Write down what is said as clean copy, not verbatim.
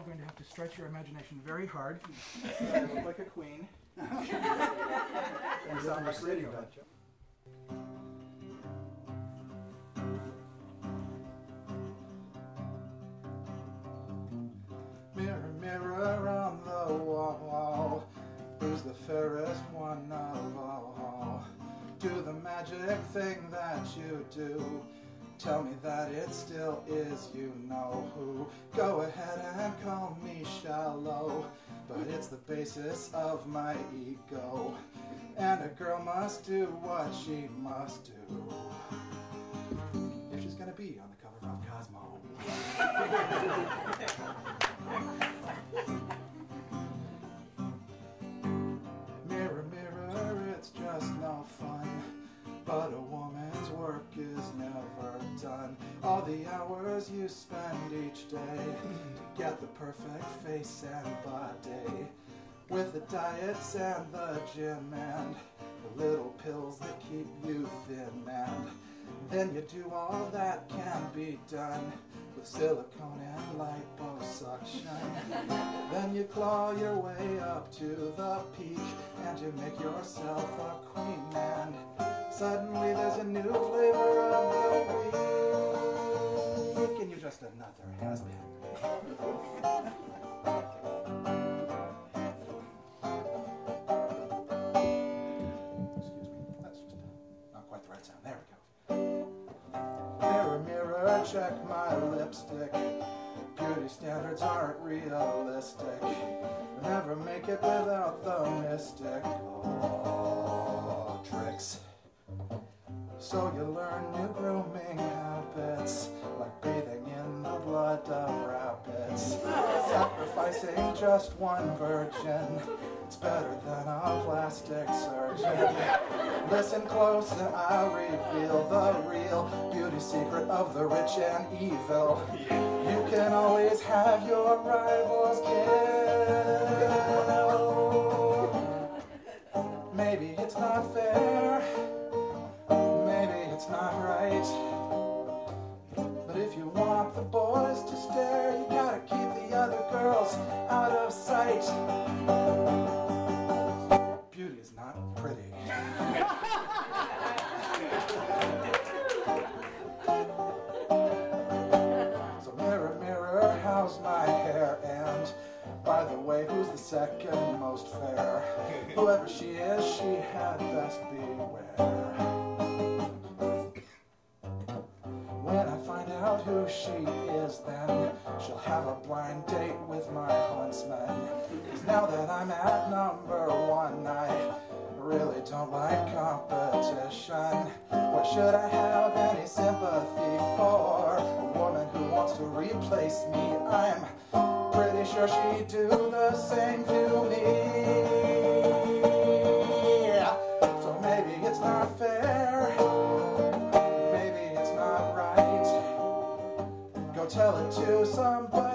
going to have to stretch your imagination very hard. I look like a queen. And sound like radio. Mirror, mirror on the wall, who's the fairest one of all? Do the magic thing that you do. Tell me that it still is, you know who. Go ahead and call me shallow, but it's the basis of my ego. And a girl must do what she must do if she's gonna be on the cover of Cosmo. Mirror, mirror, it's just no fun, but a woman's work is never done. All the hours you spend each day to get the perfect face and body, with the diets and the gym and the little pills that keep you thin, and then you do all that can be done with silicone and liposuction. Then you claw your way up to the peak and you make yourself a queen, and suddenly there's a new flavor of the week, and you're just another has-been. Excuse me, that's just not quite the right sound. There we go. Mirror, mirror, check my lipstick. Beauty standards aren't realistic. Never make it without the mystic tricks. So you learn new grooming habits, like bathing in the blood of rabbits. Sacrificing just one virgin, it's better than a plastic surgeon. Listen close and I'll reveal the real beauty secret of the rich and evil. You can always have your rivals killed. Maybe it's not fair, it's not right, but if you want the boys to stare, you gotta keep the other girls out of sight. Beauty is not pretty. So mirror, mirror, how's my hair? And by the way, who's the second most fair? Whoever she is, she had best beware. When I find out who she is, then she'll have a blind date with my huntsman. 'Cause now that I'm at number one, I really don't like competition. Why should I have any sympathy for a woman who wants to replace me? I'm pretty sure she'd do the same to me. So maybe it's not fair, maybe it's not right. Go tell it to somebody.